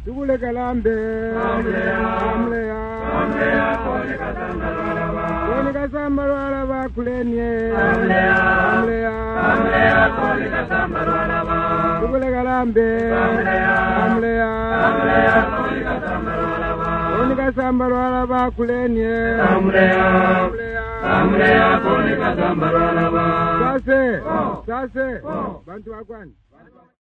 Tugule kalambe amleya koni kasamba lwala bakulenye amleya tugule kalambe amleya koni kasamba lwala bakulenye amleya koni kasamba lwala ba sase bantu bakwani